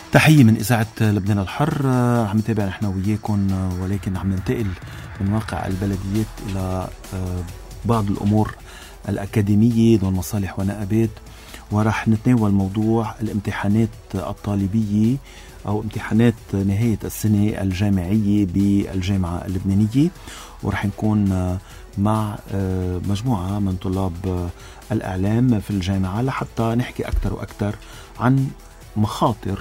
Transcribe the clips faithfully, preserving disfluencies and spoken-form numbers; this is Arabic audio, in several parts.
تحية من إذاعة لبنان الحر. عم نتابع نحن وياكم، ولكن عم ننتقل من واقع البلديات إلى بعض الأمور الأكاديمية دون مصالح ونقابات، ورح نتناول موضوع الامتحانات الطالبية أو امتحانات نهاية السنة الجامعية بالجامعة اللبنانية، ورح نكون مع مجموعة من طلاب الإعلام في الجامعة لحتى نحكي أكثر وأكثر عن مخاطر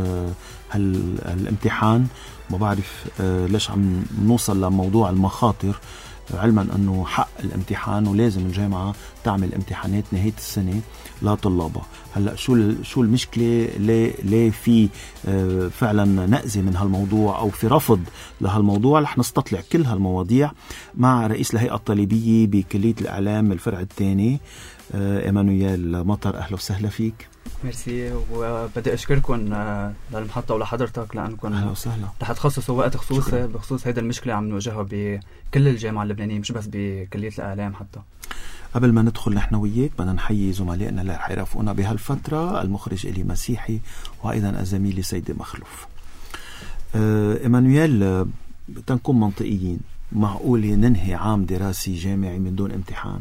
هالامتحان. ما بعرف ليش عم نوصل لموضوع المخاطر، علما أنه حق الامتحان ولازم الجامعة تعمل امتحانات نهاية السنة لطلابها. هلأ شو شو المشكلة؟ ليه ليه في فعلا نأزة من هالموضوع أو في رفض لهالموضوع؟ رح نستطلع كل هالمواضيع مع رئيس الهيئة الطالبية بكلية الإعلام الفرع الثاني إيمانويل مطر. أهلا وسهلا فيك. ميرسي، وبدي أشكركم للمحطة ولحضرتك لأنكم أهلا وسهلا رح تخصصوا وقت خصوصي بخصوص هيدا المشكلة عم نواجهها بكل الجامعة اللبنانية، مش بس بكلية الإعلام. حتى قبل ما ندخل نحن وياك بدنا نحيي زملائنا اللي رح يرافقونا بهالفترة، المخرج إلي مسيحي وأيضا الزميل سيدي مخلوف. إيمانويل، تنكون منطقيين، معقول ننهي عام دراسي جامعي من دون امتحان؟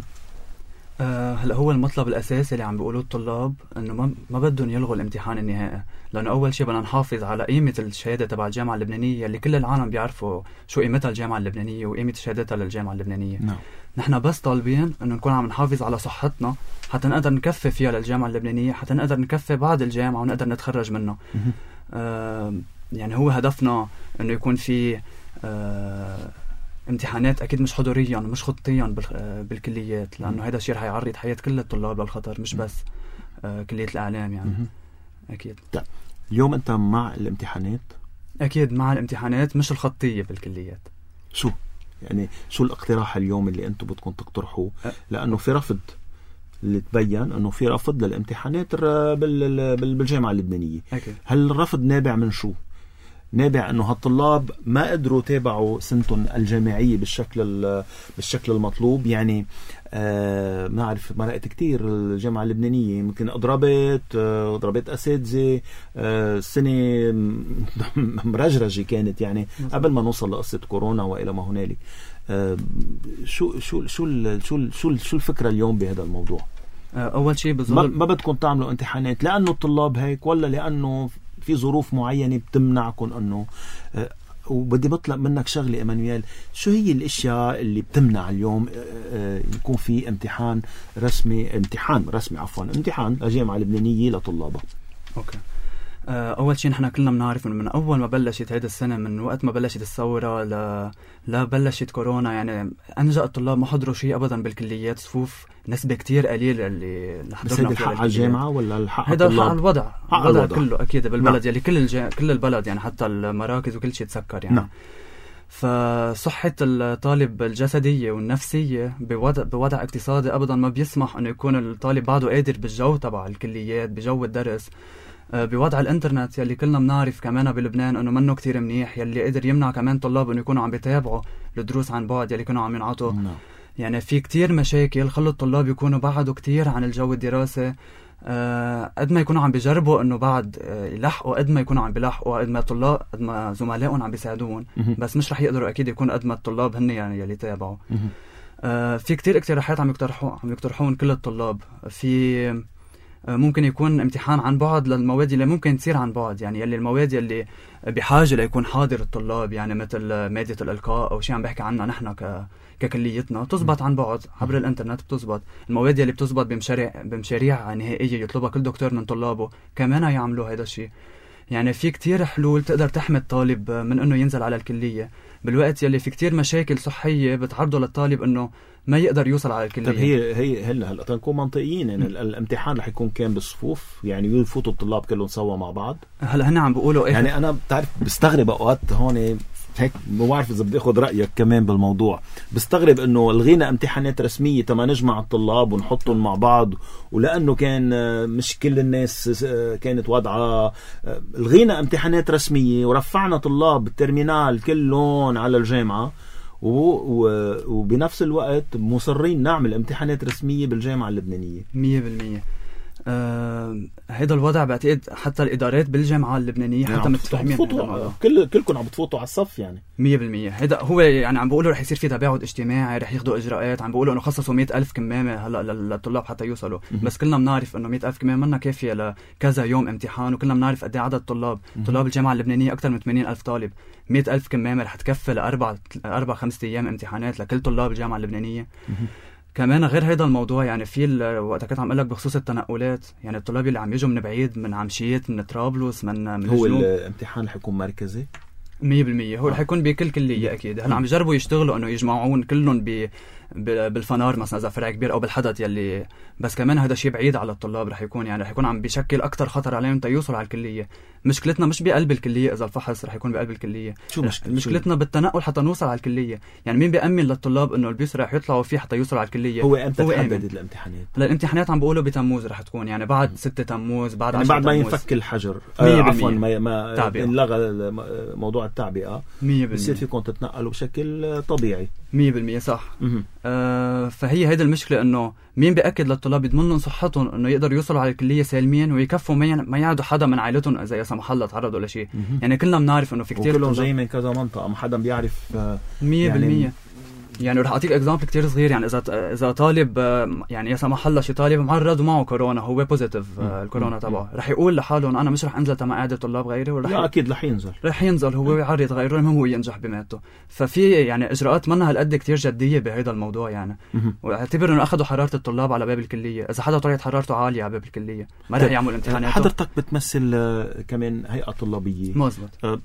أه هلا هو المطلب الأساسي اللي عم بيقولوه الطلاب إنه ما ما بدهم يلغوا الامتحان النهائي، لأنه أول شيء بدنا نحافظ على قيمة الشهادة تبع الجامعة اللبنانية اللي كل العالم بيعرفوا شو قيمتها الجامعة اللبنانية وقيمة شهادتها للجامعة اللبنانية. نعم. نحن بس طالبين إنه نكون عم نحافظ على صحتنا حتى نقدر نكفي فيها للجامعة اللبنانية، حتى نقدر نكفي بعد الجامعة ونقدر نتخرج منه. أه يعني هو هدفنا إنه يكون في أه امتحانات أكيد مش حضوريا مش خطيا بالكليات، لأنه هذا الشيء رح يعرض حياة كل الطلاب للخطر، مش بس آه كلية الإعلام يعني. أكيد. طيب اليوم أنت مع الامتحانات؟ أكيد مع الامتحانات مش الخطية بالكليات. شو يعني شو الاقتراح اليوم اللي أنتم بدكم تقترحوه؟ لأنه في رفض، اللي تبين أنه في رفض للامتحانات بالجامعة اللبنانية. أكيد. هل الرفض نابع من شو؟ نابع انه هالطلاب ما قدروا تابعوا سنتهم الجامعيه بالشكل بالشكل المطلوب؟ يعني آه ما اعرف، مرقت كتير الجامعه اللبنانيه، ممكن اضربت آه اضربت اساتذه آه السنه مرجرجه كانت يعني قبل ما نوصل لقصه كورونا والى ما هنالك. آه شو شو شو شو شو شو الفكره اليوم بهذا الموضوع؟ آه اول شيء ما, ما بدكم تعملوا امتحانات لانه الطلاب هيك، ولا لانه في ظروف معينة بتمنعكم أنه أه وبدي بطلب منك شغلة إيمانويل، شو هي الاشياء اللي بتمنع اليوم أه يكون في امتحان رسمي امتحان رسمي عفوا امتحان لجامعة اللبنانية لطلابها؟ اوكي. اول شيء نحن كلنا بنعرف من اول ما بلشت هيدا السنه، من وقت ما بلشت الثوره ل لا بلشت كورونا، يعني انجا الطلاب ما حضروا شيء ابدا بالكليات، صفوف نسبه كتير قليله اللي حضرنا فيها. الحق على الجامعه ولا الحق هذا الحق على الوضع حق الوضع الوضع كله اكيد بالبلد. نعم. يعني كل الج... كل البلد يعني حتى المراكز وكل شيء تسكر يعني. نعم. فصحة الطالب الجسدية والنفسية بوضع, بوضع اقتصادي أبدا ما بيسمح أنه يكون الطالب بعده قادر بالجو تبع الكليات بجو الدرس، بوضع الانترنت يلي كلنا بنعرف كمان بلبنان انه منه كتير منيح، يلي قدر يمنع كمان طلاب انه يكونوا عم بيتابعوا الدروس عن بعد يلي كانوا عم ينعطوا. نعم. يعني في كتير مشاكل خلوا الطلاب يكونوا بعدوا كتير عن الجو الدراسي. أه قد ما يكونوا عم بيجربوا انه بعد أه يلحقوا، قد ما يكونوا عم بيلحقوا، قد ما طلاب قد ما زملائهم عم بيساعدون، بس مش رح يقدروا اكيد يكون قد ما الطلاب هن يعني يلي تابعوا. أه في كتير اقتراحات عم يقترحوا عم يقترحون كل الطلاب. في ممكن يكون امتحان عن بعد للمواد اللي ممكن تصير عن بعد، يعني يلي المواد اللي بحاجة ليكون حاضر الطلاب، يعني مثل مادة الإلقاء أو شيء عم بحكي عنها نحن ك ككليتنا تزبط عن بعد عبر الانترنت بتزبط. المواد اللي بتزبط بمشاريع بمشاريع نهائية يطلبها كل دكتور من طلابه كمان يعملوا هذا الشيء. يعني في كتير حلول تقدر تحمي الطالب من انه ينزل على الكلية بالوقت يلي في كتير مشاكل صحية بتعرضه للطالب انه ما يقدر يوصل على الكلية. طيب هي هي هلا هلا تنكون منطقيين يعني الامتحان رح يكون كان بالصفوف، يعني يفوتوا الطلاب كلهم سوا مع بعض. هلا هن عم بيقولوا ايه، يعني انا بتعرف بستغرب اوقات هون هيك، ما بعرف اذا بدي اخذ رايك كمان بالموضوع، بستغرب انه الغينا امتحانات رسميه تما نجمع الطلاب ونحطهم مع بعض، ولانه كان مش كل الناس كانت وضعها، الغينا امتحانات رسميه ورفعنا طلاب الترمينال كلهم على الجامعه، وبنفس الوقت مصرين نعمل امتحانات رسميه بالجامعه اللبنانيه مية بالمية. آه هيدا الوضع بعتقد حتى الادارات بالجامعه اللبنانيه حتى يعني متفاهمين كل كلكم عم بتفوتوا على الصف يعني مية بالمية. هيدا هو يعني عم بيقولوا رح يصير في تباعد اجتماعي، رح ياخذوا اجراءات، عم بيقولوا انه خصصوا مئة ألف كمامه هلا للطلاب حتى يوصلوا. م- بس كلنا بنعرف انه مئة ألف كمامه منا كافيه لكذا يوم امتحان، وكلنا بنعرف قد ايه عدد الطلاب. م- طلاب الجامعه اللبنانيه اكثر من ثمانين ألف طالب، مئة ألف كمامه رح تكفي لاربع اربع خمسة ايام امتحانات لكل طلاب الجامعه اللبنانيه. م- كمان غير هيدا الموضوع يعني في وقت كنت عم اقول لك بخصوص التنقلات، يعني الطلاب اللي عم يجوا من بعيد، من عمشيت، من طرابلس، من من هو الجنوب. الامتحان رح يكون مركزي مية بالمية. هو رح يكون بكل كلية أكيد. هلا عم يجربوا يشتغلوا إنه يجمعون كلهم ب بالفنار مثلا إذا فرع كبير أو بالحدث يلي، بس كمان هذا شيء بعيد على الطلاب. رح يكون يعني رح يكون عم بيشكل أكتر خطر عليهم تيوصلوا على الكلية. مشكلتنا مش بقلب الكلية، إذا الفحص رح يكون بقلب الكلية. شو مشكلة؟ مشكلتنا بالتنقل حتى نوصل على الكلية. يعني مين بيأمن للطلاب إنه البيس رح يطلعوا فيه حتى يوصلوا على الكلية؟ هو أمتى تحدد الامتحانات؟ الامتحانات عم بقولوا بتموز رح تكون، يعني بعد ستة تموز، بعد يعني بعد ما ينفك الحجر. آه عفوا ما ما انلغى موضوع التعبئة. مية بالمية. بصير فيكم تتنقلوا بشكل طبيعي. مية بالمية صح. آه فهي هيدا المشكلة، إنه مين بيأكد للطلاب يضمن لهم صحتهم إنه يقدروا يوصلوا على الكلية سالمين ويكفوا ما يعدوا حدا من عائلتهم إذا سمح الله تعرضوا لشيء. يعني كلنا بنعرف إنه في كتير وكلهم جايين من كذا منطقة، ما حدا بيعرف. مية بالمية. يعني يعني رح اعطيك اكزامبل كتير صغير. يعني اذا اذا طالب يعني يا سمح الله شي طالب معرض ومعه كورونا، هو بوزيتيف الكورونا تبعه، رح يقول لحاله انا مش رح انزل تما قاعده طلاب غيري، ورح لا اكيد رح ينزل رح ينزل هو يعرض غيره، المهم هو ينجح بمادته. ففي يعني اجراءات منها هالقد كتير جديه بهذا الموضوع يعني. واعتبر انه اخذوا حراره الطلاب على باب الكليه، اذا حدا طلعت حرارته عاليه على باب الكليه ما رح يعمل امتحانات. حضرتك بتمثل كمان هيئه طلابيه. مزبط. أه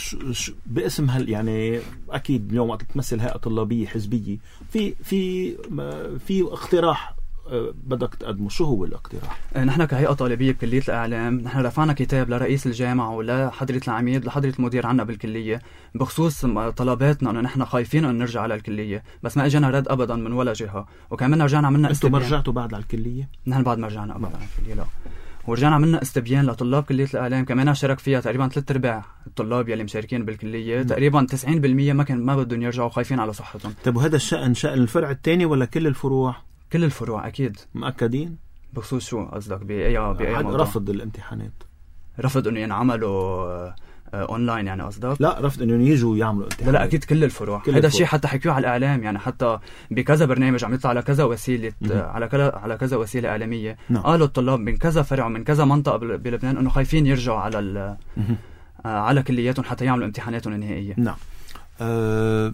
باسم هل يعني اكيد اليوم وقت تمثل هيئه طلابيه حزبيه في في في اقتراح بدك تقدمه، شو هو الاقتراح؟ نحن كهيئه طالبيه بكليه الاعلام نحن رفعنا كتاب لرئيس الجامعه ولحضره العميد لحضره المدير عنا بالكليه بخصوص طلباتنا انه نحن خايفين انه نرجع على الكليه، بس ما اجانا رد ابدا من ولا جهه. وكمان رجعنا عملنا استبيان. انتم رجعتوا بعد على الكليه؟ نحن بعد ما رجعنا ابدا على الكليه لا. ورجعنا عملنا استبيان لطلاب كلية الإعلام كمان شارك فيها تقريبا ثلاث أرباع الطلاب يلي مشاركين بالكلية. م. تقريبا تسعين بالمية ما كان ما بدهم يرجعوا خايفين على صحتهم. طيب وهذا الشأن شأن الفرع الثاني ولا كل الفروع؟ كل الفروع أكيد. مأكدين؟ بخصوص شو قصدك بأي بأي موضوع؟ رفض الامتحانات. رفض إنه ينعملوا اونلاين يعني قصدك؟ لا رفض انه يجوا يعملوا امتحانات. لا لا اكيد كل الفروع. هذا الشيء حتى حكيوه على الاعلام، يعني حتى بكذا برنامج عم يطلع على كذا وسيله على كذا على كذا وسيله اعلاميه. نعم. قالوا الطلاب من كذا فرع ومن كذا منطقه بلبنان انه خايفين يرجعوا على على كلياتهم حتى يعملوا امتحاناتهم النهائيه. نعم. أه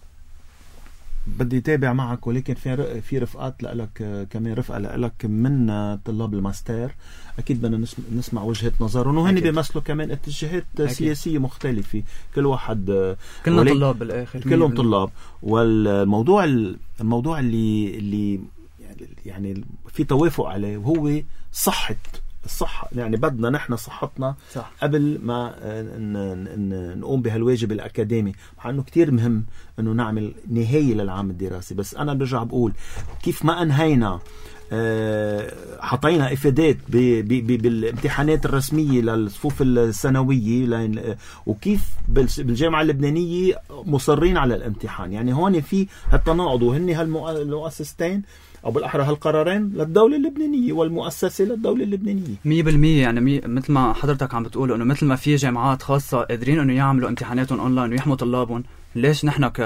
بدي تابع معك، ولكن في في رفقات لك كمان، رفقه لك من طلاب الماستر اكيد بدنا نسمع وجهه نظرهم، وهن بيمثلوا كمان اتجاهات أكيد. سياسيه مختلفه، كل واحد كلنا طلاب بالاخر، كلهم طلاب. والموضوع الموضوع اللي اللي يعني في توافق عليه وهو صحه الصحة. يعني بدنا نحن صحتنا صح. قبل ما نقوم بهالواجب الأكاديمي، مع أنه كتير مهم أنه نعمل نهاية للعام الدراسي. بس أنا برجع بقول كيف ما أنهينا حطينا إفادات بالامتحانات الرسمية للصفوف الثانوية، وكيف بالجامعة اللبنانية مصرين على الامتحان. يعني هون في هالتناقض، وهن هالمؤسستين أو بالأحرى هالقرارين للدولة اللبنانية والمؤسسة للدولة اللبنانية. مية بالمية. يعني مي... مثل ما حضرتك عم بتقول إنه مثل ما في جامعات خاصة قادرين إنه يعملوا امتحاناتهم أونلاين ويحموا طلابهم، ليش نحن ك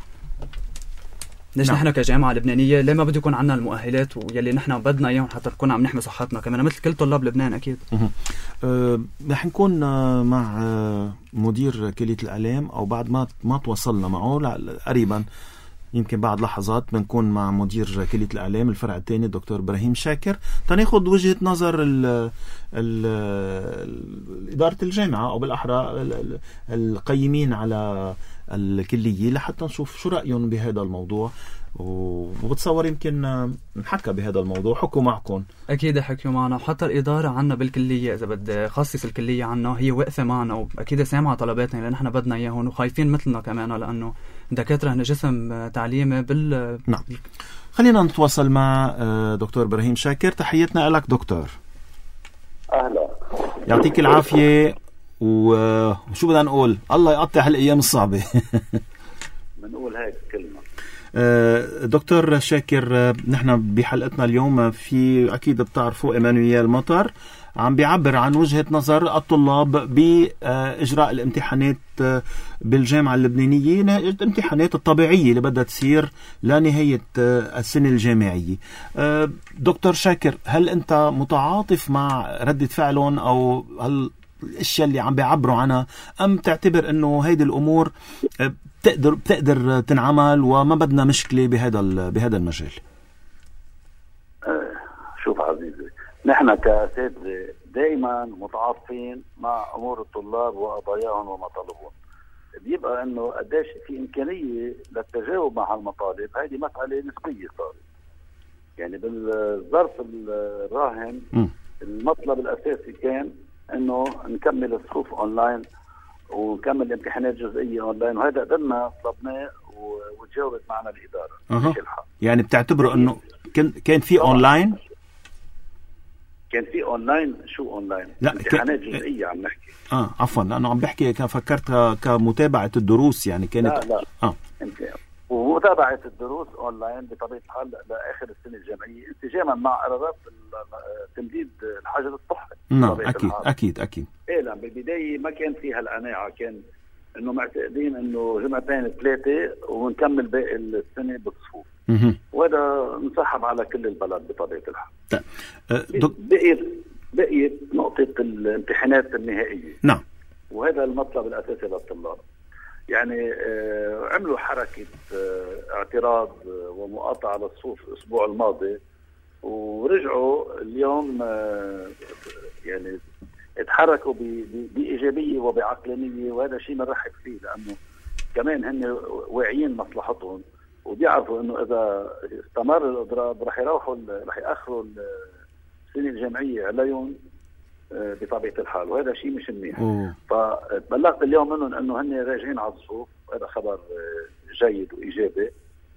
ليش نحن نعم. كجامعة لبنانية ليه ما بده يكون عنا المؤهلات واللي نحن بدنا إياهم حتى نكون عم نحمي صحتنا كمان مثل كل طلاب لبنان أكيد. أه رح نكون مع مدير كلية الإعلام أو بعد ما ما تواصلنا معه قريبا، يمكن بعد لحظات بنكون مع مدير كلية الإعلام الفرع الثاني الدكتور إبراهيم شاكر تناخد وجهة نظر ال ال إدارة الجامعة أو بالأحرى القيمين على الكلية لحتى نشوف شو رأيهم بهذا الموضوع، وبتصور يمكن نحكى بهذا الموضوع. حكوا معكم أكيد حكوا معنا، وحتى الإدارة عنا بالكلية إذا بدي خصص الكلية عنا هي واقفة معنا وأكيد سامعة طلباتنا لأن نحن بدنا إياهم وخايفين مثلنا كمان، لأنه دكاترة هن جسم تعليمي بال نعم. خلينا نتواصل مع دكتور إبراهيم شاكر. تحياتنا لك دكتور. أهلا، يعطيك العافية. وشو بدنا نقول؟ الله يقطع هالأيام الصعبة. بنقول هيك كلمة. دكتور شاكر، نحن بحلقتنا اليوم في أكيد بتعرفوا إيمانويل مطر عم بيعبر عن وجهة نظر الطلاب بإجراء الامتحانات بالجامعة اللبنانية، الامتحانات الطبيعية اللي بدها تصير لنهاية السنة الجامعية. دكتور شاكر، هل أنت متعاطف مع ردة فعلهم أو هل الاشياء اللي عم بيعبروا عنها، ام تعتبر انه هيدي الامور بتقدر بتقدر تنعمل وما بدنا مشكله بهذا بهذا المجال؟ شوف عزيزي، نحن كأساتذة دائما متعاطفين مع امور الطلاب وقضاياهم ومطالبهم. بيبقى انه قديش في امكانيه للتجاوب مع هالمطالب، هذه مساله نسبيه صارت. يعني بالظرف الراهن م. المطلب الاساسي كان انه نكمل الصفوف اونلاين ونكمل امتحانات جزئيه اونلاين، وهذا قدرنا طلبناه وتجاوبت معنا الاداره. أه. يعني بتعتبروا انه كان كان في اونلاين؟ كان في اونلاين. شو اونلاين؟ لا، امتحانات كان... جزئيه عم نحكي. اه عفوا، لانه عم بحكي كان فكرتها كمتابعه الدروس، يعني كانت لا لا اه ومتابعه الدروس اونلاين بطبيعه الحال لاخر السنه الجامعيه انسجاما مع قرارات تمديد الحجر الصحي. نعم اكيد اكيد اكيد. ايه لا، بالبدايه ما كان فيها القناعه، كان انه معتقدين انه جمعتين ثلاثه ونكمل باقي السنه بالصفوف، وهذا انسحب على كل البلد بطبيعه الحال. طيب أه بقيت بقيت نقطه الامتحانات النهائيه. نعم، وهذا المطلب الاساسي للطلاب. يعني آه عملوا حركه آه اعتراض آه ومقاطعه للصفوف الاسبوع الماضي، ورجعوا اليوم آه يعني اتحركوا بإيجابية وبعقلانية، وهذا شيء بنرحب فيه، لأنه كمان هن واعيين مصلحتهم وبيعرفوا إنه إذا استمر الإضراب رح يروحوا رح يأخروا السنة الجامعية عليهم بطبيعة الحال، وهذا شيء مش منيح. فبلغت اليوم منهم إنه هن راجعين على الصفوف، وهذا خبر جيد وإيجابي.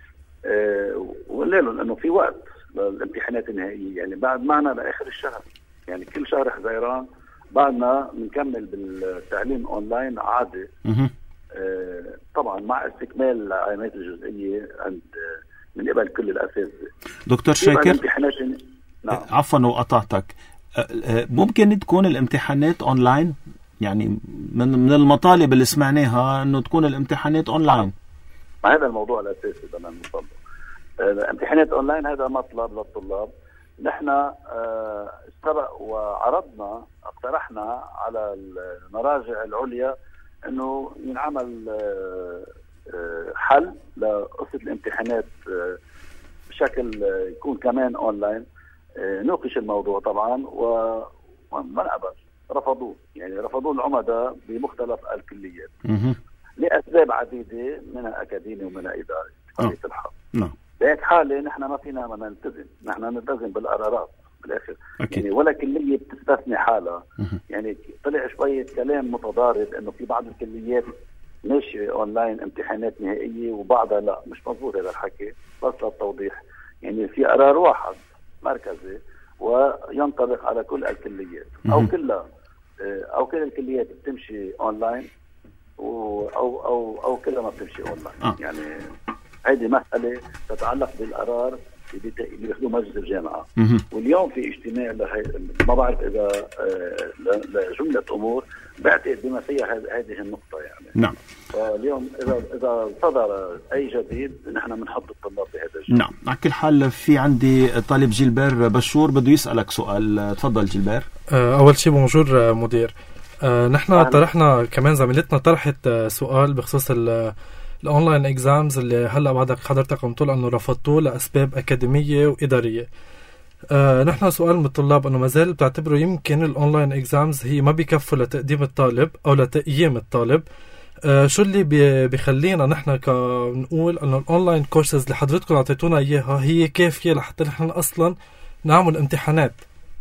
وقلنا لهم إنه في وقت للامتحانات النهائية، يعني بعد معنا لآخر الشهر، يعني كل شهر حزيران بعدنا بنكمل بالتعليم اونلاين عادي. آه طبعا مع استكمال العلامات الجزئيه عند من قبل كل الاساتذه. دكتور شاكر، نعم. عفوا وقطعتك، ممكن تكون الامتحانات اونلاين؟ يعني من من المطالب اللي سمعناها انه تكون الامتحانات اونلاين. ما هذا الموضوع الاساسي بدنا نوصل له. الامتحانات اونلاين هذا مطلب للطلاب. نحن اه سبق وعرضنا اقترحنا على المراجع العليا انه ينعمل اه اه حل لقصه الامتحانات اه بشكل يكون كمان اونلاين. اه نوقش الموضوع طبعا وما نقبل، رفضوه، يعني رفضوه العمداء بمختلف الكليات لاسباب عديده، منها اكاديمي ومنها اداري بطبيعه الحال. نعم. بهيك حاله نحن ما فينا ما نلتزم، نحن نلتزم بالقرارات بالاخر. يعني ولا كليه بتستثني حالها. يعني طلع شويه كلام متضارب انه في بعض الكليات ماشي اونلاين امتحانات نهائيه وبعضها لا، مش مضبوط هذا الحكي، بس للتوضيح. يعني في قرار واحد مركزي وينطبق على كل الكليات، او كلها او كل الكليات بتمشي اونلاين او او او كلها ما بتمشي اونلاين. يعني هذه مسألة تتعلق بالقرار اللي بياخذوه مجلس الجامعة. واليوم في اجتماع لهي... ما بعرف إذا لجملة أمور بعتقد بما فيها هذه النقطة يعني. نعم. فاليوم إذا إذا صدر أي جديد نحن بنحط الطلاب بهذا الجديد. نعم. على كل حال في عندي طالب جيلبير بشور بده يسألك سؤال، تفضل جيلبير. أول شيء بونجور مدير. نحن طرحنا كمان زميلتنا طرحت سؤال بخصوص ال الاونلاين اكزامز اللي هلا بعدك حضرتك عم تقول انه رفضتوه لاسباب اكاديميه واداريه. آه نحن سؤال من الطلاب انه مازال بتعتبروا يمكن الاونلاين اكزامز هي ما بيكفوا لتقديم الطالب او لتقييم الطالب. آه شو اللي بي بيخلينا نحن كنقول انه الاونلاين كورسز اللي حضرتكم اعطيتونا اياها هي كافيه لحتى نحن اصلا نعمل امتحانات؟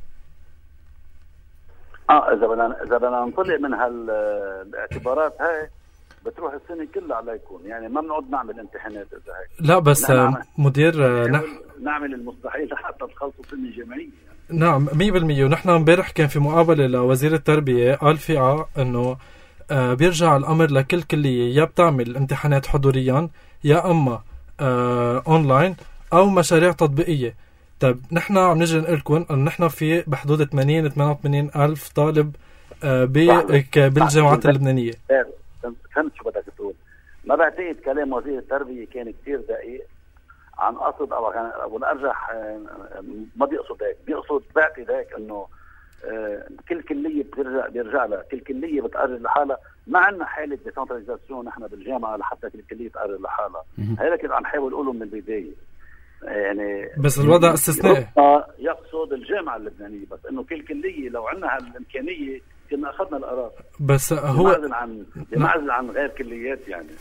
اه اذا بدنا اذا بدنا نطلع من هالاعتبارات هاي بتروح السنة كلها عليكم، يعني ما بنقعد نعمل امتحانات إذا هيك. لا بس مدير نح... نعمل المستحيل حتى تخلصوا سنة جامعية. يعني. نعم مية بالمية. ونحن امبارح كان في مقابلة لوزير التربية قال فيها انه آه بيرجع الامر لكل كلية، يا بتعمل امتحانات حضوريا يا اما آه اونلاين او مشاريع تطبيقيه. طيب نحن عم نجي نقول لكم انه نحن في بحدود ثمانين ثمانية وثمانين الف طالب آه بالجامعات اللبنانيه. فهمت شو بدك تقول. ما بعتقد كلام وزير التربيه كان كثير دقيق عن قصد او كان والارجح ما بيقصد هيك، بيقصد بعتقد هيك انه كل كليه بترجع بيرجع لها، كل كليه بتقرر لحالها. ما عندنا حاله ديسنتراليزاسيون نحن بالجامعه لحتى كل كليه تقرر لحالها. هذا كنت عم حاول اقوله من البدايه. يعني بس الوضع استثنائي يقصد الجامعه اللبنانيه، بس انه كل كليه لو عندنا هالامكانيه كنا اخذنا القرار. بس هو بمعزل عن بمعزل عن غير كليات يعني.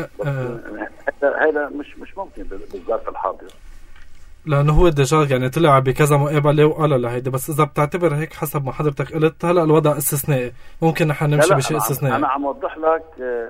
هذا مش مش ممكن بالظرف الحاضر، لانه هو ديجا يعني طلع بكذا مقابله وقال لهيدي. بس اذا بتعتبر هيك حسب ما حضرتك قلت هلا الوضع استثنائي، ممكن نحن نمشي بشيء استثنائي. انا عم اوضح لك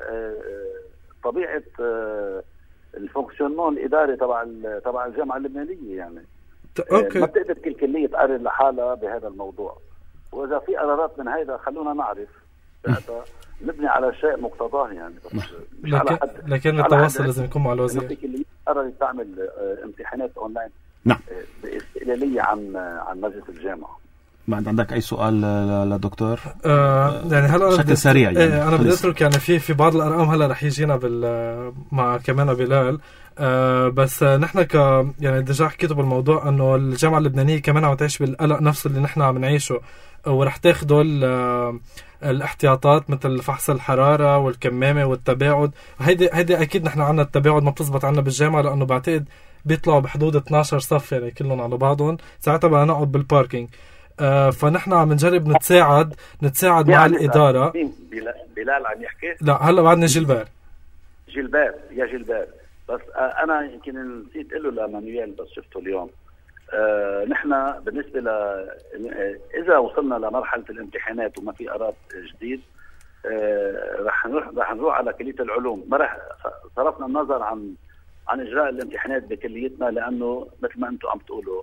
طبيعه الفونكسيونمون الاداري تبع تبع الجامعه اللبنانيه يعني. اوكي. ما بتقدر كل كليه تقرر لحالها بهذا الموضوع، واذا في قرارات من هيدا خلونا نعرف نبني على شيء مقتضاه يعني. بس مش لكن, على حد لكن التواصل لازم يكون مع الوزير. في كليه قررت تعمل امتحانات اونلاين نعم باستقلاليه عن عن مجلس الجامعه. بعد عندك اي سؤال للدكتور؟ آه يعني هلا بشكل سريع يعني. انا بدي اترك يعني في في بعض الارقام هلا رح يجينا بال مع كمان بلال. آه بس نحن ك يعني ديجا حكيتوا بالموضوع انه الجامعه اللبنانيه كمان عم تعيش بالقلق نفس اللي نحن عم نعيشه، ورح تاخذوا الاحتياطات مثل فحص الحراره والكمامه والتباعد. هيدي هيدي اكيد نحن عندنا التباعد ما بتزبط عندنا بالجامعه، لانه بعتقد بيطلعوا بحدود اثناشر صف يعني كلهم على بعضهم، ساعتها بقى نقعد بالباركينج. آه فنحن عم نجرب نتساعد نتساعد مع الاداره. بلال عم يحكي؟ لا هلا بعدنا جيلبير. جيلبير يا جيلبير بس آه انا يمكن نسيت اقول له لمانويل بس شفته اليوم. آه نحن بالنسبه ل اذا وصلنا لمرحله الامتحانات وما في قرار جديد آه رح نروح رح نروح على كليه العلوم. ما رح صرفنا النظر عن عن اجراء الامتحانات بكليتنا، لانه مثل ما انتم عم تقولوا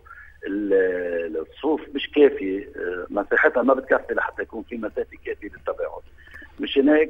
الصفوف مش كافي، مساحتها ما بتكفي لحتى يكون في مسافه كافيه للتباعد. مش هيك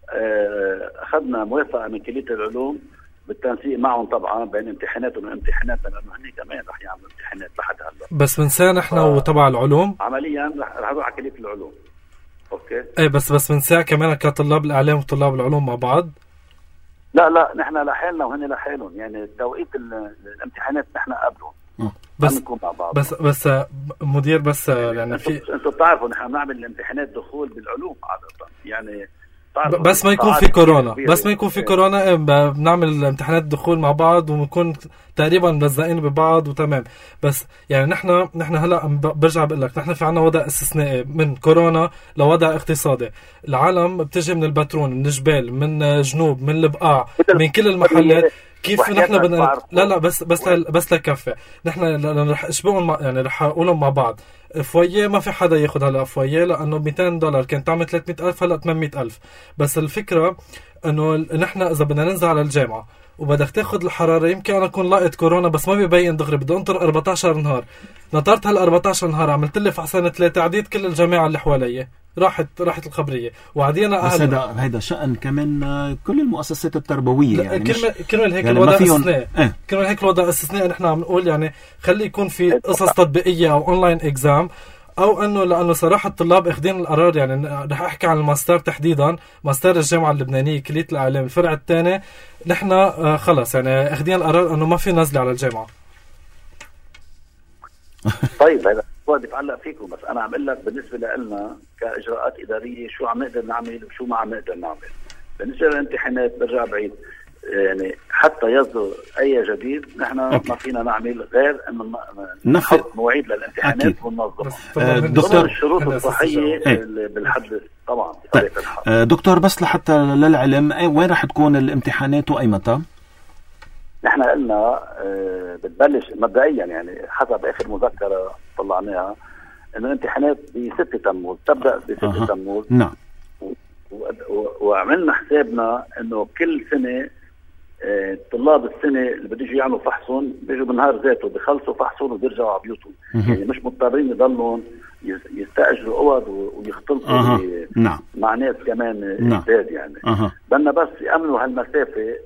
اخذنا موافقه من كليه العلوم بالتنسيق معهم طبعا بين امتحاناتهم وامتحاناتنا، لانه هن كمان رح يعملوا امتحانات لحد هلا. بس من ساعه نحن وتبع العلوم عمليا رح نروح على كليه العلوم. اوكي ايه بس بس من ساعه كمان كطلاب الاعلام وطلاب العلوم مع بعض. لا لا نحن لحالنا وهن لحالهم يعني. توقيت الامتحانات نحن قبلهم بس بس بس مدير بس يعني في انتم بتعرفوا نحن بنعمل الامتحانات دخول بالعلوم عاده يعني بس ما يكون في كورونا بس ما يكون في كورونا بنعمل امتحانات دخول مع بعض ونكون تقريبا ملزقين ببعض وتمام. بس يعني نحن نحن هلا برجع بقول لك نحن في عنا وضع استثنائي من كورونا لوضع اقتصادي. العالم بتجي من البترون من الجبال من جنوب من البقاع من كل المحلات. كيف نحن بدنا لا لا بس بس بس لكفي نحن رح اشبههم يعني رح اقولهم مع بعض. فويه ما في حدا ياخذ هلا فويه لانه مئتين دولار كان تعمل ثلاثمئة ألف هلا ثمانمئة ألف. بس الفكره انه نحن اذا بدنا ننزل على الجامعه وبدك تاخذ الحراره يمكن انا اكون لاقط كورونا بس ما بيبين دغري بدي انطر أربعتاشر نهار. نطرت هال أربعتاشر نهار عملت لي فحصين ثلاثه عديت كل الجامعه اللي حوالي راحت راحت الخبريه وعدينا اهل. بس هذا هذا شأن كمان كل المؤسسات التربويه يعني كلمه كلمه هيك يعني الوضع استثنائي اه. كلمه هيك الوضع استثنائي نحن عم نقول يعني خلي يكون في قصص تطبيقيه او اونلاين اكزام او انه لانه صراحه الطلاب اخذين القرار. يعني رح احكي عن الماستر تحديدا ماستر الجامعه اللبنانيه كليه الاعلام الفرع الثاني. نحن آه خلص يعني اخذين القرار انه ما في نزله على الجامعه. طيب هذا هو بيتعلق فيكم بس انا عم اقول لك بالنسبه لنا كاجراءات اداريه شو عم نقدر نعمل وشو ما عم نقدر نعمل. بالنسبه للامتحانات برجع بعيد يعني حتى يصدر اي جديد نحن ما فينا نعمل غير انه نحط مواعيد للامتحانات وننظمها. دكتور الشروط الصحيه بالحدث طبعا. طيب. دكتور بس لحتى للعلم وين راح تكون الامتحانات واي متى؟ نحن قلنا بتبلش مبدئيا يعني حسب اخر مذكره طلعناها انه الامتحانات ب ستة تموز تبدا ب ستة تموز. نعم. وعملنا حسابنا انه كل سنه طلاب السنه اللي بده يجوا يعملوا فحصهم بيجوا بالنهار ذاته بخلصوا فحصهم وبيرجعوا على بيوتهم. يعني مش مضطرين يضلون يستاجروا اوض ويختلطوا أه. نعم. مع ناس كمان جداد. يعني أه. بدنا بس يامنوا هالمسافه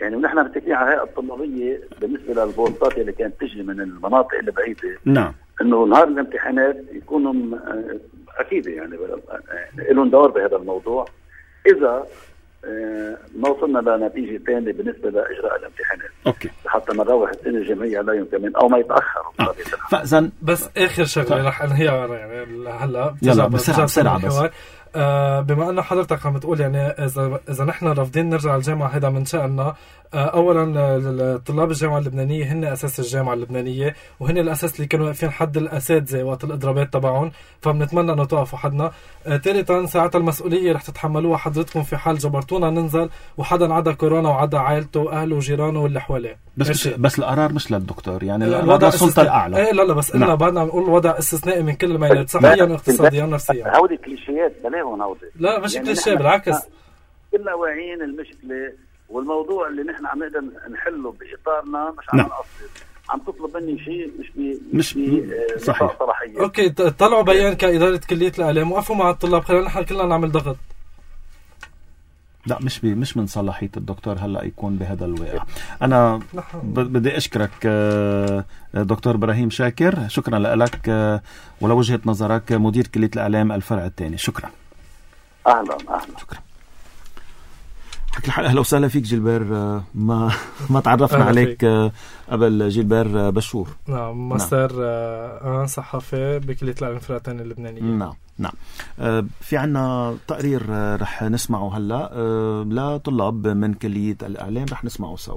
يعني ونحن متفقين على الهيئه الطلابيه بالنسبه للبوستات اللي كانت تجي من المناطق اللي بعيده، نعم، انه نهار الامتحانات يكونوا اكيد يعني لهم دور بهذا الموضوع اذا ما وصلنا لنتيجه ثانيه بالنسبه لاجراء الامتحانات. اوكي، حتى ما نروح السنه الجامعيه عليهم كمان او ما يتاخروا. آه. فاذا بس اخر شغله رح انهيها يعني هلا يلا بسرعه بسرعه بس آه بما انه حضرتك عم تقول يعني اذا اذا نحن رافضين نرجع الجامعه هذا من شأننا. آه اولا طلاب الجامعه اللبنانيه هن اساس الجامعه اللبنانيه وهن الاساس اللي كانوا واقفين حد الاساتذه وقت الاضرابات تبعهم، فبنتمنى انه توقفوا حدنا. آه ثالثا ساعتها المسؤوليه رح تتحملوها حضرتكم في حال جبرتونا ننزل وحدا عدا كورونا وعدا عائلته واهله وجيرانه واللي حواليه. بس مش بس القرار مش للدكتور يعني الوضع السلطه الاعلى. ايه لا لا بس قلنا بعدنا نقول وضع استثنائي من كل الميلات صحيا واقتصاديا ونفسيا. هودي كليشيات بلاهم هودي. لا مش يعني كليشيه بالعكس. كلنا واعيين المشكله والموضوع اللي نحن عم نقدر نحله باطارنا مش عم نقصد. عم تطلب مني شيء مش بي مش بي صحيح. صلاحيه. اوكي طلعوا بيان كاداره كليه الاعلام وقفوا مع الطلاب خلينا نحن كلنا نعمل ضغط. لا مش بي مش من صلاحيه الدكتور هلا يكون بهذا الواقع. انا بدي اشكرك دكتور ابراهيم شاكر، شكرا لك ولوجهه نظرك مدير كليه الاعلام الفرع الثاني. شكرا. اهلا اهلا. شكرا. اهلا وسهلا فيك جيلبير. ما ما تعرفنا عليك قبل. جيلبير بشور. نعم ماستر نعم. صحافي بكليه الاعلام الفرع الثاني اللبنانيه. نعم نعم. آه في عنا تقرير آه رح نسمعه هلا آه لطلاب من كلية الإعلام، رح نسمعه سوا.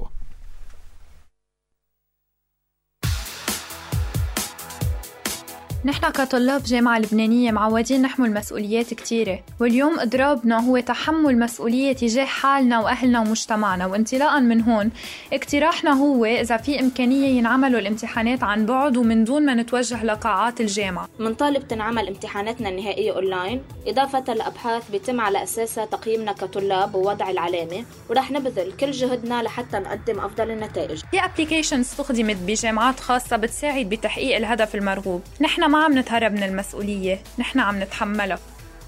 نحن كطلاب جامعة لبنانية معودين نحمل مسؤوليات كتيرة، واليوم إضرابنا هو تحمل مسؤولية تجاه حالنا وأهلنا ومجتمعنا. وانطلاقا من هون اقتراحنا هو إذا في إمكانية ينعملوا الامتحانات عن بعد ومن دون ما نتوجه لقاعات الجامعة. منطالب تنعمل امتحاناتنا النهائية أونلاين إضافة لأبحاث بيتم على أساسها تقييمنا كطلاب ووضع العلامة، ورح نبذل كل جهدنا لحتى نقدم أفضل النتائج. في أبليكيشن استخدمت بجامعات خاصة بتساعد بتحقيق الهدف المرغوب. نحن ما عم نتهرب من المسؤولية، نحن عم نتحملها.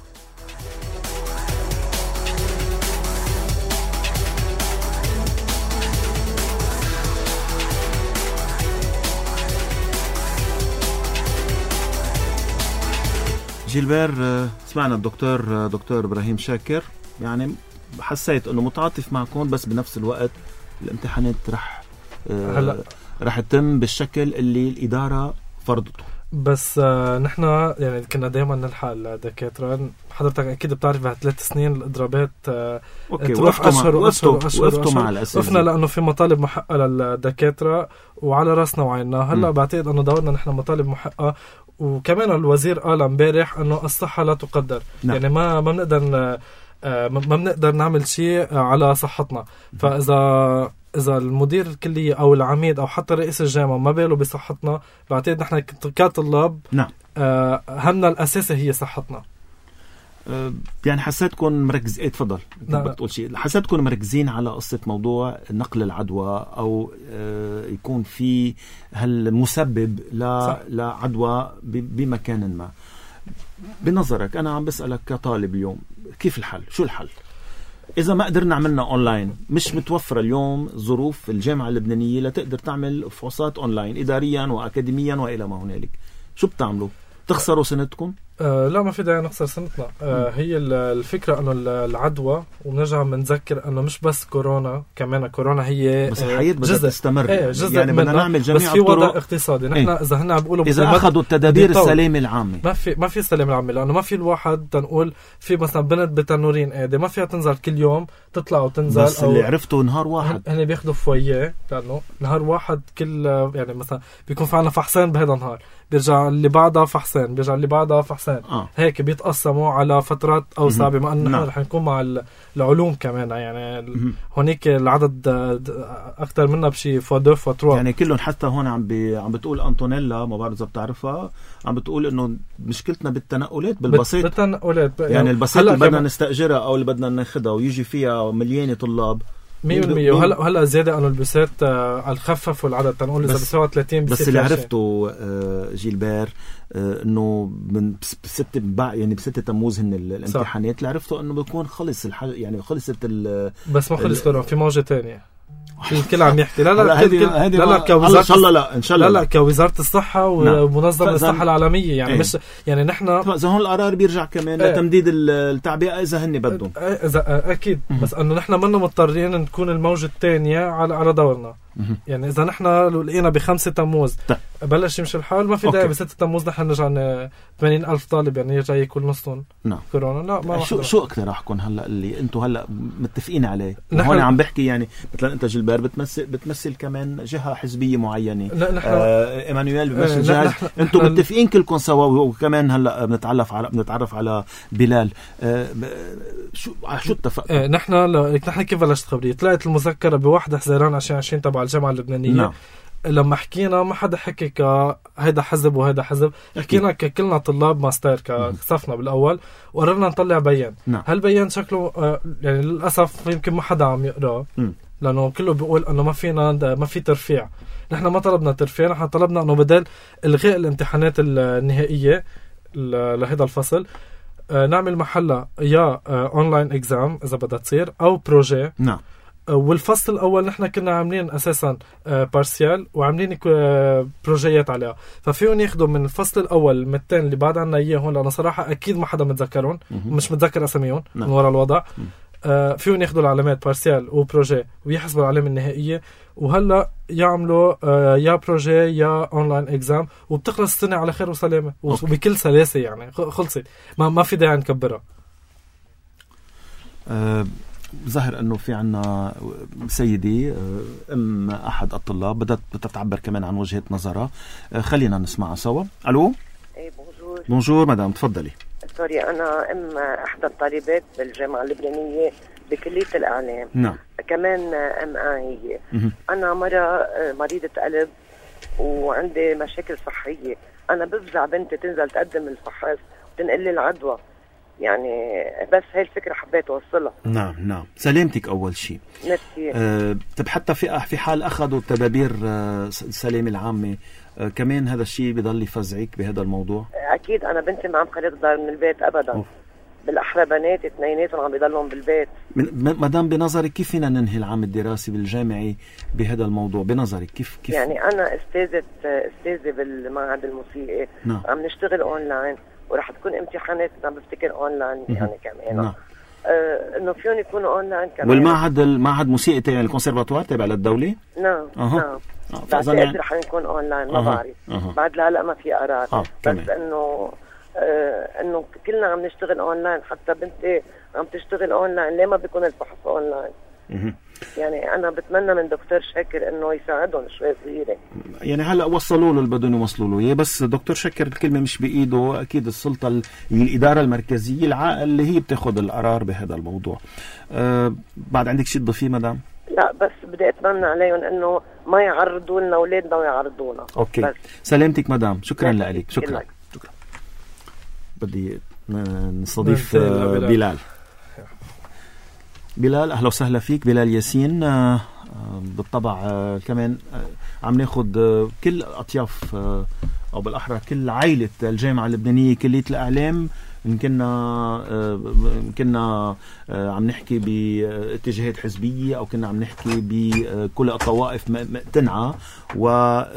جيلبير سمعنا الدكتور دكتور إبراهيم شاكر، يعني حسيت أنه متعاطف معكم، بس بنفس الوقت الامتحانات رح هلا رح تتم بالشكل اللي الإدارة فرضته. بس آه نحن يعني كنا دائما نلحق الدكاتره. حضرتك اكيد بتعرف بعد ثلاث سنين الاضرابات آه اوكي وقفتوا مع وقفتوا مع الاساتذه. وقفنا لانه في مطالب محققه للدكاتره وعلى راسنا وعيننا. هلا بعتقد انه دورنا نحن مطالب محققه، وكمان الوزير قال امبارح انه الصحه لا تقدر. نعم. يعني ما ما بنقدر آه ما بنقدر نعمل شيء على صحتنا. فاذا إذا المدير الكلية أو العميد أو حتى رئيس الجامعة ما باله بصحتنا، بعتقد نحن كطلاب نعم آه همنا الأساسي هي صحتنا. أه يعني حسيتكم مركز ايه تفضل بدك تقول شيء. حسيتكم مركزين على قصة موضوع نقل العدوى أو أه يكون في هالمسبب لعدوى بمكان ما. بنظرك أنا عم بسألك كطالب اليوم كيف الحل؟ شو الحل؟ إذا ما قدرنا عملنا أونلاين، مش متوفرة اليوم ظروف الجامعة اللبنانية لتقدر تعمل فحوصات أونلاين إداريا وأكاديميا وإلى ما هنالك، شو بتعملوا؟ تخسروا سنتكم؟ آه لا ما في داعي نخسر سنتنا. آه هي الفكرة أنه العدوى، ونرجع بنذكر أنه مش بس كورونا، كمان كورونا هي بس الحياة بدها تستمر. ايه جزء يعني بدنا نعمل جميع بس في وضع اقتصادي. نحن ايه؟ إذا هن عم بيقولوا إذا أخذوا التدابير السلامة العامة، ما في ما في السلامة العامة، لأنه ما في الواحد تنقول في مثلا بنت بتنورين قاعدة ما فيها تنزل كل يوم تطلع وتنزل. بس اللي عرفته نهار واحد هن بياخدوا فوية، لأنه نهار واحد كل يعني مثلا بيكون في عنا فحصين بهذا النهار، بيرجع اللي بعدها فحصين، بيرجع اللي بعدها فحصين. آه. هيك بيتقسموا على فترات أوسع، بما أنه نحن رح نكون مع العلوم كمان. يعني هونيك العدد أكتر منا بشي فوا فوا تروا، يعني كلهم. حتى هون عم بي عم بتقول أنطونيلا، ما بعرف إذا بتعرفها، عم بتقول إنه مشكلتنا بالتنقلات بالبسيط. بالتنقلات يعني, يعني البسيط اللي بدنا نستأجرها أو اللي بدنا ناخدها ويجي فيها مليانة طلاب مية بالمية. وهلا وهلا زياده انه البسات آه الخففوا العدد، تنقول اذا بسوا ثلاثين بس اللي عرفته آه جيلبير آه انه من بستة يعني بستة تموز هن الامتحانات. اللي عرفته انه بيكون خلص الحل، يعني خلصت ال بس ما خلص كورونا، في موجه ثانيه. الكل عم يحكي لا لا هيدي لا هيدي لا, لا كوزارة ان شاء الله لا ان شاء الله لا لا كوزارة الصحة ومنظمة الصحة العالمية يعني ايه. مش يعني نحن اذا هون القرار بيرجع كمان ايه. لتمديد التعبئة اذا هن بدهم اذا اكيد م- بس انه نحن منا مضطرين نكون الموجة الثانية على على دورنا م- يعني اذا نحن لقينا بخمسة تموز بلش يمشي الحال ما في داعي بستة تموز نحن نرجع ثمانين ألف طالب يعني يرجع يكون نصهم نعم كورونا لا ما شو شو اقتراحكم هلا اللي انتم هلا متفقين عليه نحن هون عم بحكي يعني مثلا انت جلبير بتمثل بتمثل كمان جهه حزبيه معينه لا نحن آه ايمانويل بمثل جهه انتم متفقين كلكم سوا وكمان هلا بنتعرف على بنتعرف على بلال آه شو شو اتفقنا آه نحن نحن كيف بلشت خبريه طلعت المذكره بواحد حزيران ألفين وعشرين تبع الجامعه اللبنانيه نعم. لما حكينا ما حدا حكي ك هيدا حزب وهيدا حزب حكينا ككلنا طلاب ماستر كصفنا بالاول وقررنا نطلع بيان نعم. هالبيان شكله آه يعني للاسف يمكن ما حدا عم يقراه لانه كله بيقول انه ما فينا ما في ترفيع نحن ما طلبنا ترفيع نحن طلبنا انه بدل الغاء الامتحانات النهائيه لهذا الفصل آه نعمل محلها يا آه اونلاين اكزام اذا بدها تصير او بروجي نعم والفصل الأول نحن كنا عاملين أساساً بارسيال وعاملين بروجيات عليها ففيهم ياخدوا من الفصل الأول المتين اللي بعد عنا إياه هون لأنه صراحة أكيد ما حدا متذكرون مش متذكر أساميهم من وراء الوضع آه فيهم ياخدوا العلامات بارسيال وبروجي ويحسبوا العلامة النهائية وهلأ يعملوا آه يا بروجي يا أونلاين إكزام وبتخلص السنة على خير وسلامة وبكل سلاسة يعني خلصت ما, ما في داعي نكبرها أه ظاهر انه في عنا سيدي ام احد الطلاب بدات تتعبر كمان عن وجهة نظرها خلينا نسمعها سوا. الو ايه بونجور بونجور مدام تفضلي. سوري انا ام احدى الطالبات بالجامعه اللبنانيه بكليه الاعلام. نعم كمان ام هي انا مره مريضه قلب وعندي مشاكل صحيه انا بفزع بنتي تنزل تقدم الفحص وتنقل لي العدوى يعني بس هاي الفكرة حبيت أوصلها. نعم نعم سلامتك أول شيء. نفسي. أه طب حتى في في حال أخذوا تدابير السلامة العامة أه كمان هذا الشيء بيضل يفزعك بهذا الموضوع؟ أكيد أنا بنتي ما عم خليها تضل من البيت أبدا. أوف. بالأحرى بناتي اثنيناتهم عم بيضلهم بالبيت. مدام بنظرك كيف فينا ننهي العام الدراسي بالجامعي بهذا الموضوع بنظرك كيف كيف؟ يعني أنا استاذة استاذة بالمعهد الموسيقي. نعم. عم نشتغل أونلاين. وراح تكون امتحاناتنا بفتكر اونلاين يعني كمان نعم. آه انه فيهم يكونوا اونلاين كمان. والمعهد المعهد موسيقي تبع الكونسرفاتوار تبع للدوله؟ نعم أه. نعم آه. بعتقد يعني رح نكون اونلاين ما أه. بعرف أه. بعد لا لا ما في قرار أه. بس انه آه انه كلنا عم نشتغل اونلاين حتى بنتي عم تشتغل اونلاين ليه ما بيكون الفحص اونلاين؟ أه. يعني أنا بتمنى من دكتور شاكر إنه يساعدهم شوي صغيرة. يعني هلا وصلوا له اللي بدهم يوصلوا له إياه بس دكتور شاكر الكلمة مش بإيده أكيد السلطة الإدارة المركزية العائلة اللي هي بتاخد القرار بهذا الموضوع. أه بعد عندك شيء تضيفيه مدام؟ لا بس بدي أتمنى عليهم إنه ما يعرضوا لنا أولادنا ويعرضونا. أوكي بس. سلامتك مدام شكرا لك شكرا. شكرا. بدي نستضيف بلال. بلال أهلا وسهلا فيك. بلال ياسين بالطبع كمان عم ناخد كل أطياف أو بالأحرى كل عائلة الجامعة اللبنانية كلية الإعلام إن كنا كنا عم نحكي باتجاهات حزبية أو كنا عم نحكي بكل الطوائف مقتنعة و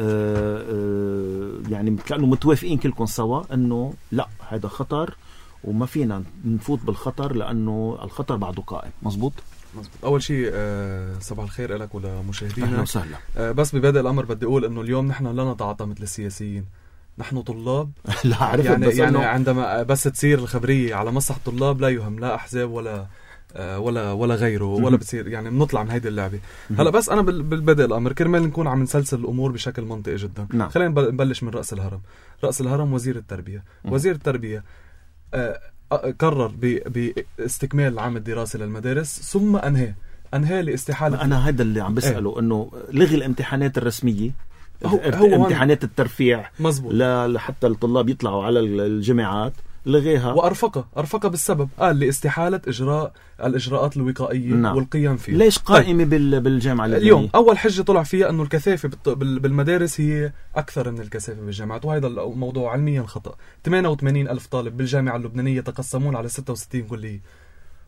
يعني كأنه متوافقين كلكم سوا إنه لا هذا خطر وما فينا نفوت بالخطر لأنه الخطر بعده قائم. مزبوط؟ مزبوط. أول شيء آه صباح الخير لك ولمشاهدينا. أهلا وسهلا. آه بس ببادئ الأمر بدي أقول إنه اليوم نحن لا نتعاطى مثل السياسيين. نحن طلاب. لا عرفت يعني بس يعني أنه... عندما بس تصير الخبرية على مسرح الطلاب لا يهم لا أحزاب ولا آه ولا ولا غيره ولا بتصير يعني بنطلع من هيدي اللعبة. هلا بس أنا بالبدء الأمر كرمال نكون عم نسلسل الأمور بشكل منطقي جدا. نعم. خلينا نبلش من رأس الهرم. رأس الهرم وزير التربية. وزير التربية آه قرر باستكمال العام الدراسي للمدارس ثم أنهى أنهى لاستحالة. أنا هذا اللي عم بسأله. ايه؟ إنه لغي الامتحانات الرسمية هو هو امتحانات الترفيع مزبوط لحتى الطلاب يطلعوا على الجامعات لغيها وأرفقها أرفقها بالسبب قال لاستحالة إجراء الإجراءات الوقائية. نعم. والقيام فيها. ليش قائمة طيب. بالجامعة اللبنانية اليوم أول حجة طلع فيها أنه الكثافة بالمدارس هي أكثر من الكثافة بالجامعات وهذا الموضوع علميا خطأ. ثمانية وثمانين ألف طالب بالجامعة اللبنانية يتقسمون على ستة وستين كلية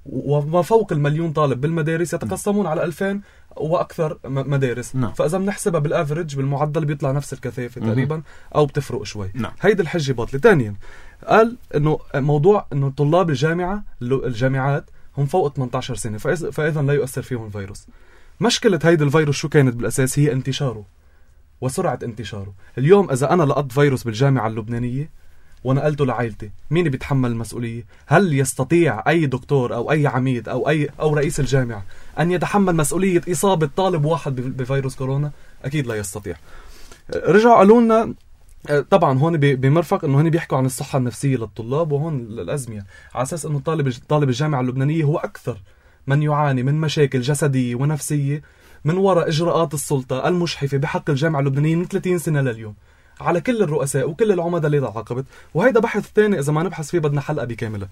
وما فوق المليون طالب بالمدارس يتقسمون على ألفين واكثر مدارس. نعم. فاذا بنحسبها بالافرج بالمعدل بيطلع نفس الكثافه تقريبا او بتفرق شوي. نعم. هيدي الحجه باطله. ثانيا قال انه موضوع انه طلاب الجامعه الجامعات هم فوق ثمانية عشر سنه فاذا لا يؤثر فيهم الفيروس. مشكله هيدا الفيروس شو كانت بالاساس؟ هي انتشاره وسرعه انتشاره. اليوم اذا انا لقطت فيروس بالجامعه اللبنانيه ونقلته لعائلتي، مين بيتحمل المسؤوليه؟ هل يستطيع اي دكتور او اي عميد او اي او رئيس الجامعه ان يتحمل مسؤوليه اصابه طالب واحد بفيروس كورونا؟ اكيد لا يستطيع. رجعوا قالوا لنا طبعا هون بمرفق انه هن بيحكوا عن الصحه النفسيه للطلاب وهون الازمه، على اساس انه طالب طالب الجامعه اللبنانيه هو اكثر من يعاني من مشاكل جسديه ونفسيه من وراء اجراءات السلطه المجحفه بحق الجامعه اللبنانيه من ثلاثين سنه لليوم على كل الرؤساء وكل العمداء اللي تعاقبت. وهيدا بحث ثاني اذا ما نبحث فيه بدنا حلقه بكامله.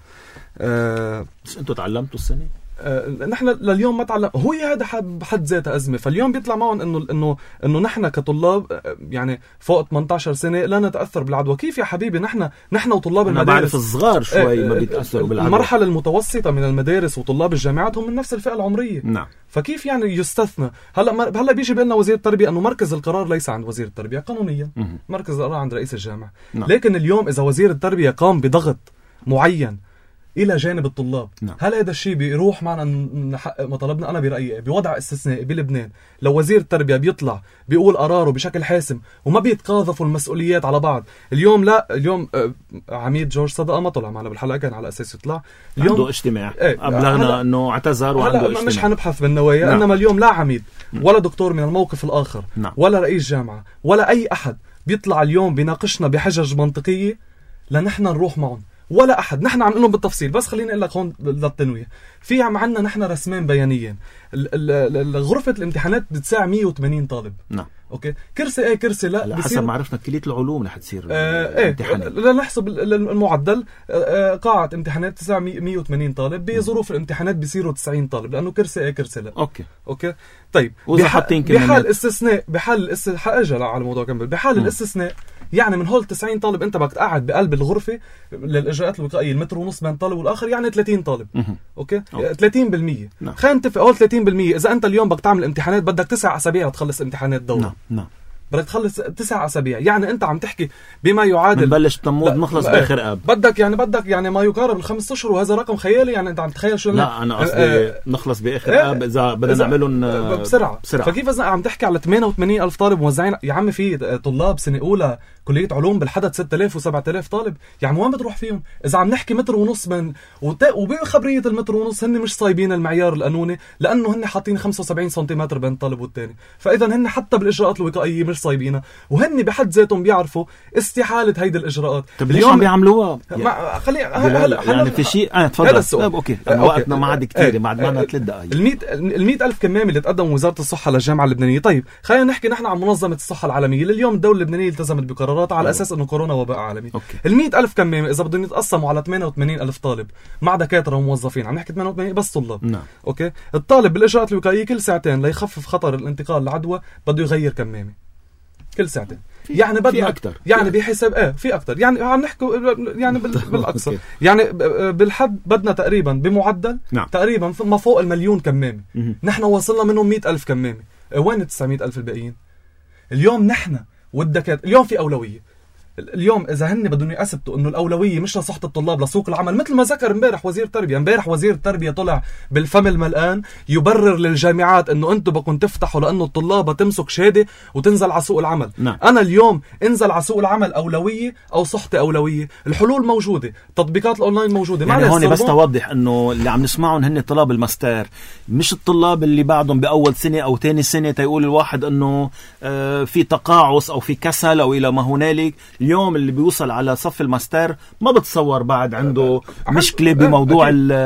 أه بس انتوا تعلمتوا السنه؟ أه نحن لليوم ما تعلم. هو هذا بحد ذاته ازمه. فاليوم بيطلع معهم انه انه انه نحن كطلاب يعني فوق ثمانية عشر سنه لا نتاثر بالعدوى. كيف يا حبيبي؟ نحن نحن وطلاب المدارس انا بعرف الصغار شوي ما بيتاثروا بالعدوى. المرحله المتوسطه من المدارس وطلاب الجامعات هم من نفس الفئه العمريه. نعم. فكيف يعني يستثنى؟ هلا هلا بيجي بيقول لنا وزير التربيه انه مركز القرار ليس عند وزير التربيه قانونيا. م- مركز القرار عند رئيس الجامعه. نعم. لكن اليوم اذا وزير التربيه قام بضغط معين الى جانب الطلاب، نعم. هل هذا الشيء بيروح معنا نحقق مطالبنا؟ انا برايي بوضع استثنائي بلبنان لو وزير التربيه بيطلع بيقول قراره بشكل حاسم وما بيتقاذفوا المسؤوليات على بعض. اليوم لا، اليوم عميد جورج صدقه ما طلع معنا بالحلقه، كان على اساس يطلع. اليوم عنده اجتماع ابلغنا انه اعتذر وعنده اجتماع. مش حنبحث بالنوايا. نعم. انما اليوم لا عميد ولا دكتور من الموقف الاخر. نعم. ولا رئيس جامعه ولا اي احد بيطلع اليوم بيناقشنا بحجج منطقيه لنحن نروح معهم، ولا احد. نحن عم نقول بالتفصيل، بس خليني اقول لك هون للتنويه. في عم عندنا نحن رسمين بيانيين. غرفه الامتحانات بتساع مية وثمانين طالب. نعم. اوكي، كرسي ايه كرسي لا حسب ما عرفنا كليه العلوم رح تصير آه امتحانات. لا نحسب المعدل. آه قاعه امتحانات تسع مية وثمانين طالب، بظروف الامتحانات بيصيروا تسعين طالب لانه كرسي ايه كرسي لا. اوكي اوكي طيب. بحال, بحال استثناء بحال الاستثناء اجل على الموضوع كمل. بحال م. الاستثناء يعني من هول تسعين طالب انت بدك تقعد بقلب الغرفه للاجراءات الوقائيه المتر ونص بين طالب والاخر، يعني ثلاثين طالب. م. اوكي أوه. ثلاثين بالمية. نعم. خلينا نتفق هول ثلاثين بالمية. اذا انت اليوم بدك تعمل امتحانات بدك تسع اسابيع تخلص امتحانات دوره. نعم نعم. بدك تخلص تسع اسابيع، يعني انت عم تحكي بما يعادل بنبلش تموض نخلص باخر اب. بدك يعني بدك يعني ما يقارب الخمس اشهر، وهذا رقم خيالي. يعني انت عم تتخيل شو؟ لا انا قصدي آه نخلص باخر آه اب اذا بدنا نعملهم آه بسرعه. بسرعه. فكيف اذا عم تحكي على ثمانية وثمانين ألف طالب موزعين؟ يا عمي في طلاب سنه اولى كليه علوم بالحدث ستة آلاف وسبعة آلاف طالب، يعني وين بتروح فيهم؟ اذا عم نحكي متر ونص من وبخبريه المتر ونص هن مش صايبين المعيار القانوني لانه هن حاطين خمسة وسبعين سنتيمتر بين الطالب والثاني، فاذا هن حتى بالاجراءات الوقائيه مش صايبينها، وهن بحد ذاتهم بيعرفوا استحاله هيدي الاجراءات. طب ليش عم بيعملوها؟ يعني خلي هلا يعني في شيء اه تفضل. طيب اوكي وقتنا ما عاد كثير، بعد معنا ثلاث دقائق. ال مئة ألف كمامه اللي تقدم وزاره الصحه للجامعه اللبنانيه. طيب خلينا نحكي نحن عن منظمه الصحه العالميه. لليوم الدوله اللبنانيه التزمت بقراراتها على اساس انه كورونا وباء عالمي. ال مئة ألف كمامه اذا بدهم يتقسموا على ثمانية وثمانين ألف طالب مع دكاتره وموظفين، عم نحكي ثمانية وثمانين بس طلاب. نعم. اوكي، الطالب بالاجراءات الوقائيه كل ساعتين ليخفف خطر الانتقال العدوى بده يغير كمامه كل ساعتين. يعني بدنا أكتر. يعني بحساب ايه في اكثر، يعني عم نحكي يعني بالاقصى يعني بالحد بدنا تقريبا بمعدل. نعم. تقريبا ما فوق المليون كمامه. نحن وصلنا منهم مئة ألف كمامه. وين تسعمئة ألف الباقيين؟ اليوم نحن والدكاتره اليوم في اولويه. اليوم اذا هن بدهم يثبتوا انه الاولويه مش لصحه الطلاب لسوق العمل، مثل ما ذكر امبارح وزير التربيه. امبارح وزير التربيه طلع بالفم الملآن يبرر للجامعات انه انتم بدكم تفتحوا لانه الطلاب تمسك شهاده وتنزل على سوق العمل. نعم. انا اليوم انزل على سوق العمل اولويه او صحتي اولويه؟ الحلول موجوده، تطبيقات الاونلاين موجوده. يعني هون بس توضح انه اللي عم نسمعهم هن طلاب الماستر، مش الطلاب اللي بعدهم باول سنه او ثاني سنه تيقول الواحد انه آه في تقاعس او في كسل او الى ما هنالك. اليوم اللي بيوصل على صف الماستر ما بتصور بعد عنده مشكله بموضوع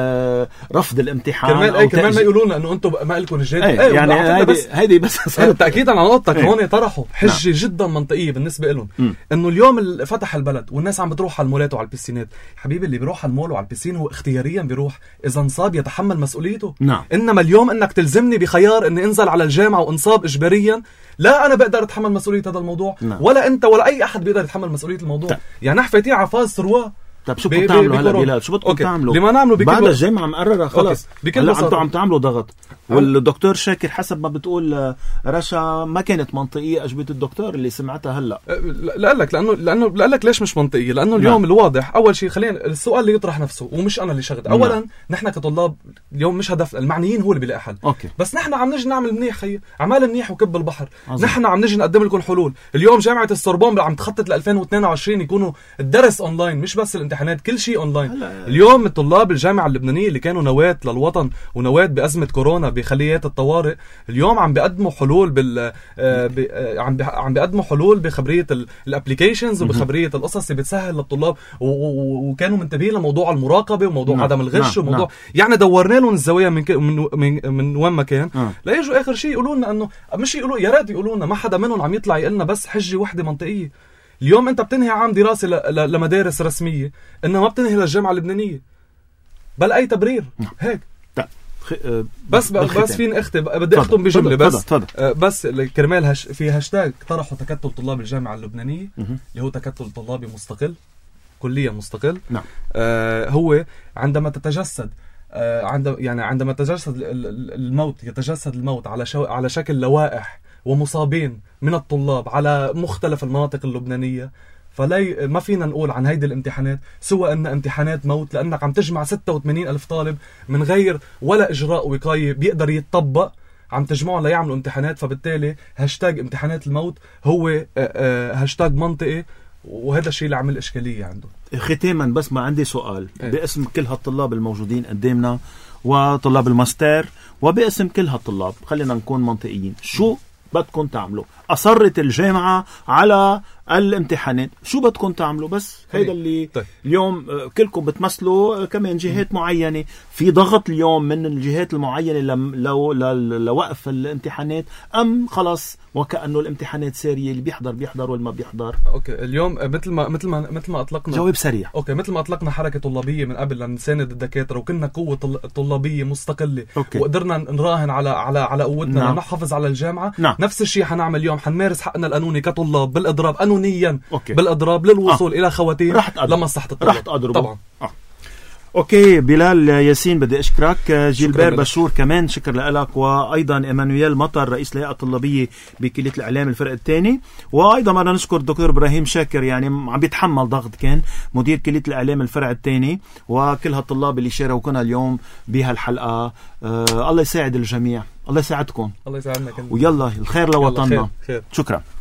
رفض الامتحان. كمان أو كمان ما يقولون انه انتم ما لكم الجديد. أي يعني هيدي هيدي بس تاكيدا على نقطتك. هون طرحوا حجه نعم. جدا منطقيه بالنسبه لهم، انه اليوم اللي فتح البلد والناس عم بتروح على المولات وعلى البيسينات. حبيبي اللي بيروح على المول وعلى البيسين هو اختياريا بيروح، اذا انصاب يتحمل مسؤوليته. نعم. انما اليوم انك تلزمني بخيار اني انزل على الجامعه وانصاب اجباريا، لا انا بقدر اتحمل مسؤوليه هذا الموضوع. نعم. ولا انت ولا اي احد بيقدر يتحمل مسؤوليه الموضوع. يعني نحن فايتين على فاز ثروه طب شو بدكم تعملوا هلا بلال؟ شو بدكم تعملوا؟ لما نعملوا بعد الجامعه مقرره خلص هلا عم عم تعملوا ضغط. والدكتور شاكر حسب ما بتقول رشا ما كانت منطقيه اجوبه الدكتور اللي سمعتها هلا. لا لك لانه لانه لا لك ليش مش منطقيه؟ لانه اليوم لا. الواضح اول شيء خلينا السؤال اللي يطرح نفسه ومش انا اللي شغلت. اولا لا. نحن كطلاب اليوم مش هدف المعنيين هو اللي بيلاقي حل. أوكي. بس نحن عم نجي نعمل منيح خي عمال منيح وكب البحر. عظيم. نحن عم نجي نقدم لكم حلول. اليوم جامعه السوربون عم تخطط ل ألفين واثنين وعشرين يكونوا الدرس اونلاين مش بس الامتحانات كل شيء اونلاين. هلا. اليوم الطلاب الجامعه اللبنانيه اللي كانوا نواه للوطن ونواه بازمه كورونا بخليات الطوارئ اليوم عم بيقدموا حلول بال عم عم بيقدموا حلول بخبريه الابلكيشنز وبخبريه القصص اللي بتسهل للطلاب وكانوا منتبهين لموضوع المراقبه وموضوع عدم الغش وموضوع نعم. يعني دورنا لهم الزوايا من من من, من وين ما كان آه. لا يجوا اخر شيء يقولوا لنا انه مش يقولوا يا ريت يقولوا لنا ما حدا منهم عم يطلع يقول لنا بس حجه وحده منطقيه. اليوم انت بتنهي عام دراسي لمدارس رسميه انها ما بتنهي للجامعه اللبنانيه بل اي تبرير هيك. بس بس فين اختم بدي اختم بجمله بس فضل. بس كرمال هش في هاشتاج طرحوا تكتل طلاب الجامعه اللبنانيه اللي هو تكتل طلابي مستقل كليا مستقل. نعم. آه هو عندما تتجسد آه عندما يعني عندما تتجسد الموت يتجسد الموت على شو على شكل لوائح ومصابين من الطلاب على مختلف المناطق اللبنانيه فلا ما فينا نقول عن هيدي الامتحانات سوى أن امتحانات موت لأنك عم تجمع ستة وثمانين ألف طالب من غير ولا إجراء وقاية بيقدر يتطبق عم تجمعهم ليعملوا امتحانات. فبالتالي هاشتاج امتحانات الموت هو هاشتاج منطقي وهذا الشيء اللي عمل إشكالية عنده. ختاما بس ما عندي سؤال ايه؟ باسم كل هالطلاب الموجودين قدامنا وطلاب الماستر وباسم كل هالطلاب خلينا نكون منطقيين شو بدكم تعملوا؟ أصرت الجامعة على الامتحانات شو بدكم تعملوا؟ بس هيدا اللي طيب. اليوم كلكم بتمثلوا كمان جهات معينة في ضغط اليوم من الجهات المعينة لو لوقف الامتحانات أم خلاص وكأنه الامتحانات سارية اللي بيحضر بيحضر واللي ما بيحضر. اوكي اليوم مثل ما مثل ما مثل ما اطلقنا جواب سريع. اوكي مثل ما اطلقنا حركة طلابية من قبل لنساند الدكاترة وكنا قوة طلابية مستقلة أوكي. وقدرنا نراهن على على على قوتنا نعم. نحافظ على الجامعة نعم. نفس الشيء حنعمل اليوم حنمارس حقنا القانوني كطلاب بالإضراب قانونيا أوكي. بالإضراب للوصول آه. إلى خواتيم لمصلحة الطلاب. رح تقدروا طبعا آه. اوكي بلال ياسين بدي اشكرك. جيلبير بشور كمان شكر لك وايضا ايمانويل مطر رئيس الهيئه الطلابيه بكليه الاعلام الفرق الثاني وايضا بدنا نشكر الدكتور ابراهيم شاكر يعني عم بيتحمل ضغط كان مدير كليه الاعلام الفرع الثاني وكل هالطلاب اللي شاركونا اليوم بهالحلقه. آه الله يساعد الجميع الله يساعدكم الله يساعدنا كلنا ويلا الخير لوطننا. خير. شكرا.